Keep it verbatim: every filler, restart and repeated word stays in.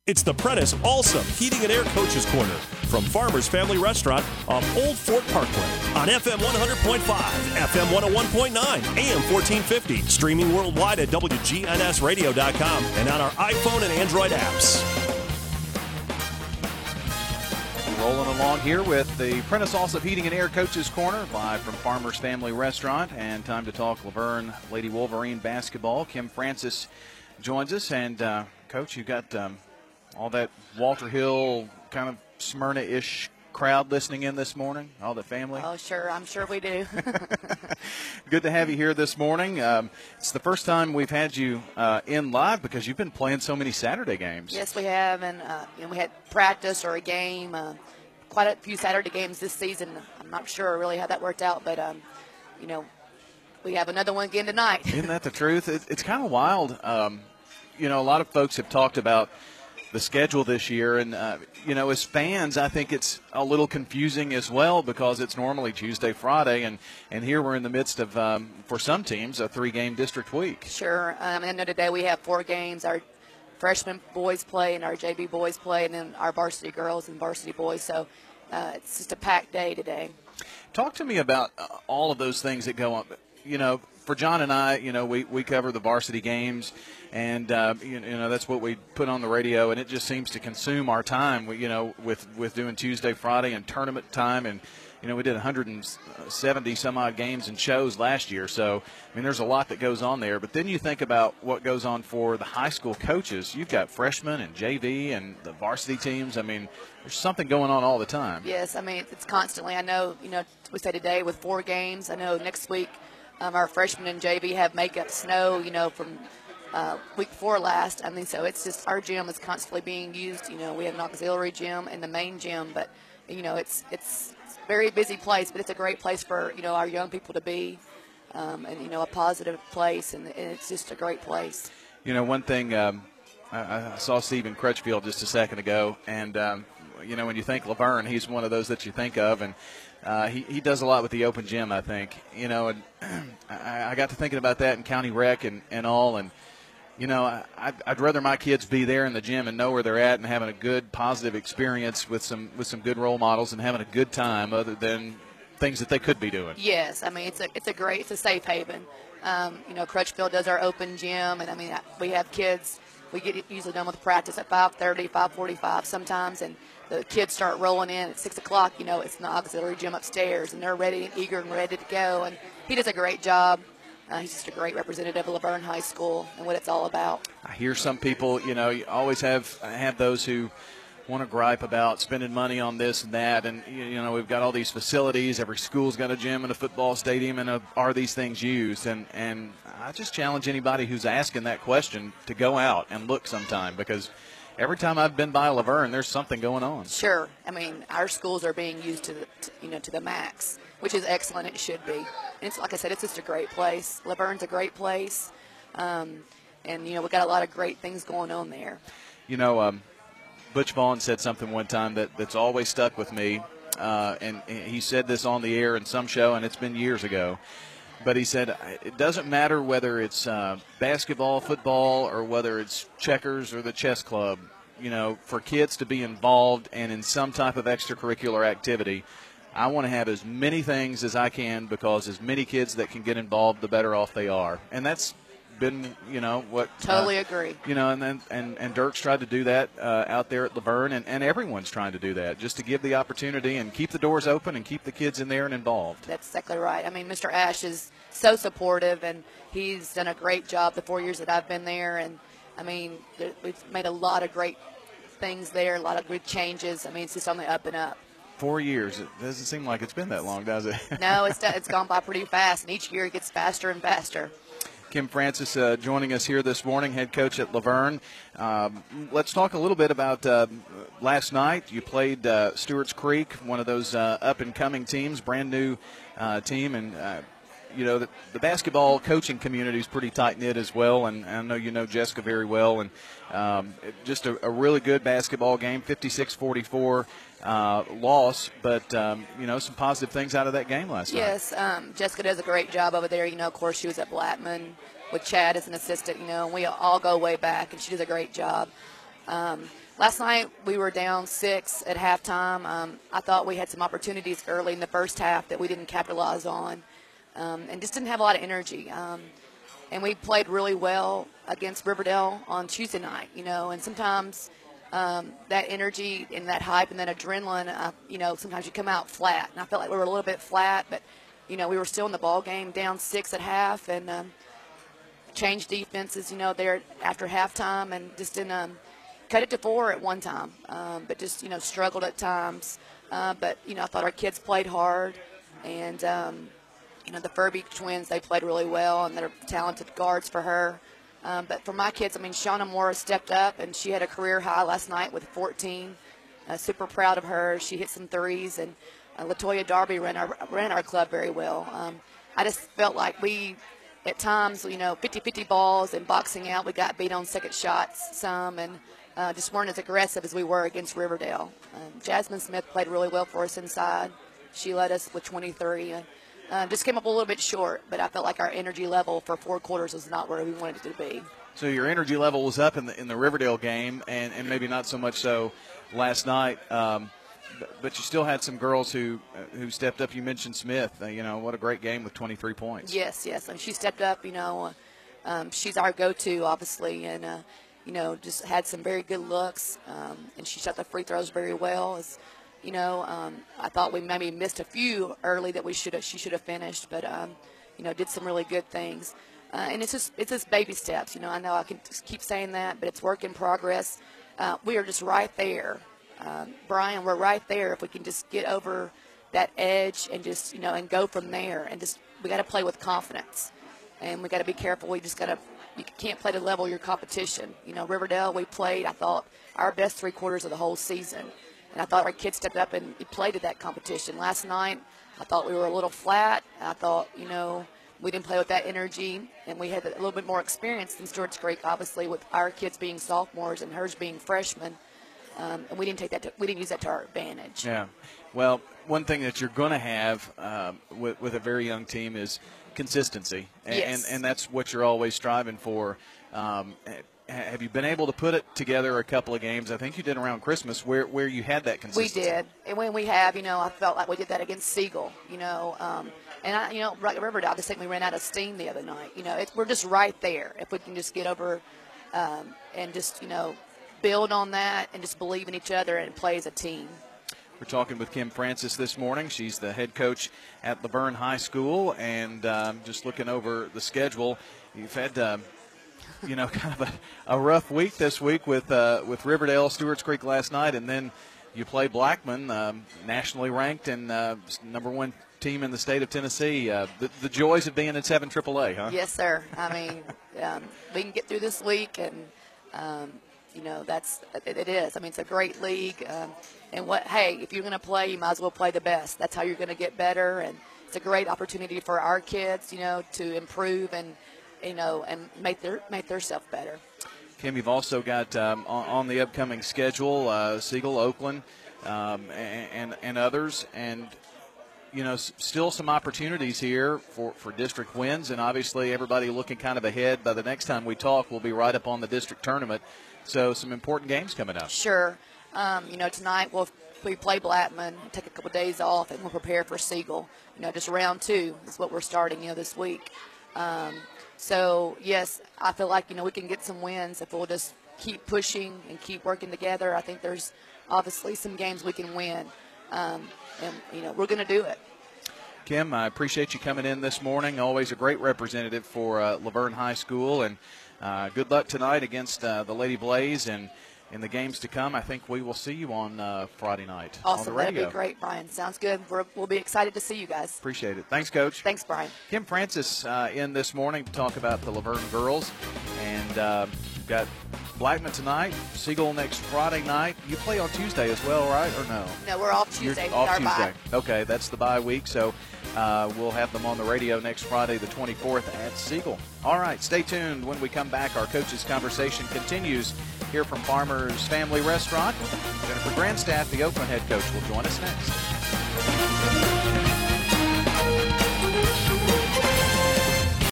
It's the Prentice Awesome Heating and Air Coaches Corner from Farmer's Family Restaurant off Old Fort Parkway on F M one hundred point five, F M one oh one point nine, A M fourteen fifty, streaming worldwide at W G N S radio dot com and on our iPhone and Android apps. Rolling along here with the Prentice Awesome Heating and Air Coaches Corner, live from Farmer's Family Restaurant, and time to talk Laverne Lady Wolverine basketball. Kim Francis joins us, and uh, Coach, you got um, all that Walter Hill kind of Smyrna-ish crowd listening in this morning, all the family? Oh, sure. I'm sure we do. Good to have you here this morning. Um, it's the first time we've had you uh, in live because you've been playing so many Saturday games. Yes, we have, and uh, you know, we had practice or a game, uh, quite a few Saturday games this season. I'm not sure really how that worked out, but, um, you know, we have another one again tonight. Isn't that the truth? It, it's kind of wild. Um, you know, a lot of folks have talked about the schedule this year, and uh, you know, as fans, I think it's a little confusing as well because it's normally Tuesday, Friday, and and here we're in the midst of, um, for some teams, a three-game district week. Sure. Um, I know today we have four games. Our freshman boys play, and our J V boys play, and then our varsity girls and varsity boys. So uh, it's just a packed day today. Talk to me about uh, all of those things that go on. You know, for John and I, you know, we, we cover the varsity games, and, uh, you, you know, that's what we put on the radio, and it just seems to consume our time, you know, with, with doing Tuesday, Friday, and tournament time. And, you know, we did one hundred seventy some odd games and shows last year. So, I mean, there's a lot that goes on there. But then you think about what goes on for the high school coaches. You've got freshmen and J V and the varsity teams. I mean, there's something going on all the time. Yes, I mean, it's constantly. I know, you know, we say today with four games. I know next week um, our freshmen and J V have makeup snow, you know, from uh, week before last. I mean, so it's just our gym is constantly being used. You know, we have an auxiliary gym and the main gym, but, you know, it's it's a very busy place, but it's a great place for, you know, our young people to be, um, and, you know, a positive place, and, and it's just a great place. You know, one thing, um, I, I saw Stephen Crutchfield just a second ago, and, um, you know, when you think Laverne, he's one of those that you think of, and uh, he, he does a lot with the open gym, I think. You know, and I, I got to thinking about that in County Rec and, and all, and, you know, I, I'd, I'd rather my kids be there in the gym and know where they're at and having a good, positive experience with some with some good role models and having a good time other than things that they could be doing. Yes, I mean, it's a it's a great, it's a safe haven. Um, you know, Crutchfield does our open gym, and, I mean, we have kids. We get usually done with practice at five thirty, five forty-five sometimes, and the kids start rolling in at six o'clock. You know, it's an auxiliary gym upstairs, and they're ready and eager and ready to go. And he does a great job. Uh, he's just a great representative of Laverne High School and what it's all about. I hear some people, you know, you always have have those who want to gripe about spending money on this and that, and, you know, we've got all these facilities. Every school's got a gym and a football stadium, and a, are these things used? And, and I just challenge anybody who's asking that question to go out and look sometime, because every time I've been by Laverne, there's something going on. Sure. I mean, our schools are being used to, the, to you know, to the max, which is excellent. It should be. And it's like I said, it's just a great place. Laverne's a great place, um, and, you know, we've got a lot of great things going on there. You know, um, Butch Vaughn said something one time that, that's always stuck with me, uh, and he said this on the air in some show, and it's been years ago. But he said, it doesn't matter whether it's uh, basketball, football, or whether it's checkers or the chess club, you know, for kids to be involved and in some type of extracurricular activity, I want to have as many things as I can, because as many kids that can get involved, the better off they are. And that's been, you know, what totally uh, agree. You know, and then and, and Dirk's tried to do that uh, out there at Laverne, and, and everyone's trying to do that, just to give the opportunity and keep the doors open and keep the kids in there and involved. That's exactly right. I mean, Mister Ash is so supportive, and he's done a great job the four years that I've been there. And, I mean, we've made a lot of great things there, a lot of good changes. I mean, it's just on the up and up. Four years. It doesn't seem like it's been that long, does it? No, it's it's gone by pretty fast, and each year it gets faster and faster. Kim Francis uh, joining us here this morning, head coach at Laverne. Um, let's talk a little bit about uh, last night. You played uh, Stewart's Creek, one of those uh, up-and-coming teams, brand new uh, team, and uh, you know the, the basketball coaching community is pretty tight-knit as well, and I know you know Jessica very well, and um, just a, a really good basketball game, fifty-six forty-four uh, loss, but um, you know some positive things out of that game last yes, night. Yes, um, Jessica does a great job over there. You know, of course, she was at Blackman with Chad as an assistant, you know, and we all go way back, and she does a great job. Um, last night we were down six at halftime. Um, I thought we had some opportunities early in the first half that we didn't capitalize on, um, and just didn't have a lot of energy. Um, and we played really well against Riverdale on Tuesday night, you know, and sometimes um, that energy and that hype and that adrenaline, uh, you know, sometimes you come out flat. And I felt like we were a little bit flat, but, you know, we were still in the ball game, down six at half, and um, changed defenses, you know, there after halftime, and just didn't um, cut it to four at one time, um, but just, you know, struggled at times. Uh, but, you know, I thought our kids played hard, and, um, you know, the Furby twins, they played really well, and they're talented guards for her. Um, but for my kids, I mean, Shauna Morris stepped up, and she had a career high last night with fourteen. Uh, super proud of her. She hit some threes, and uh, LaToya Darby ran our, ran our club very well. Um, I just felt like we, at times, you know, fifty-fifty balls and boxing out, we got beat on second shots some, and uh, just weren't as aggressive as we were against Riverdale. Um, Jasmine Smith played really well for us inside. She led us with twenty-three. And, Uh, just came up a little bit short, but I felt like our energy level for four quarters was not where we wanted it to be. So your energy level was up in the in the Riverdale game, and, and maybe not so much so last night. Um, but, but you still had some girls who uh, who stepped up. You mentioned Smith. Uh, you know, what a great game with twenty-three points. Yes, yes, and she stepped up. You know, um, she's our go-to, obviously, and uh, you know, just had some very good looks, um, and she shot the free throws very well. As, You know, um, I thought we maybe missed a few early that we should have, she should have finished, but um, you know, did some really good things. Uh, and it's just it's just baby steps. You know, I know I can just keep saying that, but it's work in progress. Uh, we are just right there, um, Brian. We're right there. If we can just get over that edge and just you know and go from there, and just we got to play with confidence, and we got to be careful. We just got to you can't play to level your competition. You know, Riverdale, we played, I thought, our best three quarters of the whole season. And I thought our kids stepped up and played to that competition. Last night, I thought we were a little flat. I thought, you know, we didn't play with that energy, and we had a little bit more experience than Stewart's Creek, obviously, with our kids being sophomores and hers being freshmen. Um, and we didn't take that. To, we didn't use that to our advantage. Yeah. Well, one thing that you're going to have um, with, with a very young team is consistency, and, yes. and and that's what you're always striving for. Um, Have you been able to put it together a couple of games? I think you did around Christmas where, where you had that consistency. We did. And when we have, you know, I felt like we did that against Siegel, you know. Um, and, I, you know, right, Riverdale, I just think we ran out of steam the other night. You know, it, we're just right there. If we can just get over um, and just, you know, build on that and just believe in each other and play as a team. We're talking with Kim Francis this morning. She's the head coach at Laverne High School. And um, just looking over the schedule, you've had um, – you know, kind of a, a rough week this week with uh, with Riverdale, Stewart's Creek last night, and then you play Blackman, um, nationally ranked and uh, number one team in the state of Tennessee. Uh, the, the joys of being in seven triple A, huh? Yes, sir. I mean, um, we can get through this week, and um, you know that's it, it is. I mean, it's a great league, um, and what? Hey, if you're going to play, you might as well play the best. That's how you're going to get better, and it's a great opportunity for our kids, you know, to improve and. You know, and make their make themselves better. Kim, you've also got um, on, on the upcoming schedule uh, Siegel, Oakland, um, and, and and others, and you know, s- still some opportunities here for, for district wins, and obviously everybody looking kind of ahead. By the next time we talk, we'll be right up on the district tournament, so some important games coming up. Sure, um, you know, tonight we'll we play Blackman, take a couple days off, and we'll prepare for Siegel. You know, just round two is what we're starting. You know, this week. Um, So, yes, I feel like, you know, we can get some wins if we'll just keep pushing and keep working together. I think there's obviously some games we can win, um, and, you know, we're going to do it. Kim, I appreciate you coming in this morning. Always a great representative for uh, Laverne High School, and uh, good luck tonight against uh, the Lady Blaze, and in the games to come, I think we will see you on uh, Friday night awesome. on the radio. That'd be great, Brian. Sounds good. We're, we'll be excited to see you guys. Appreciate it. Thanks, Coach. Thanks, Brian. Kim Francis uh, in this morning to talk about the Laverne girls, and uh, we've got Blackman tonight, Siegel next Friday night. You play on Tuesday as well, right, or no? No, we're off Tuesday. You're off our Tuesday. Bye. Okay, that's the bye week, so uh, we'll have them on the radio next Friday, the twenty-fourth, at Siegel. All right, stay tuned. When we come back, our coaches' conversation continues here from Farmers Family Restaurant. Jennifer Grandstaff, the Oakland head coach, will join us next.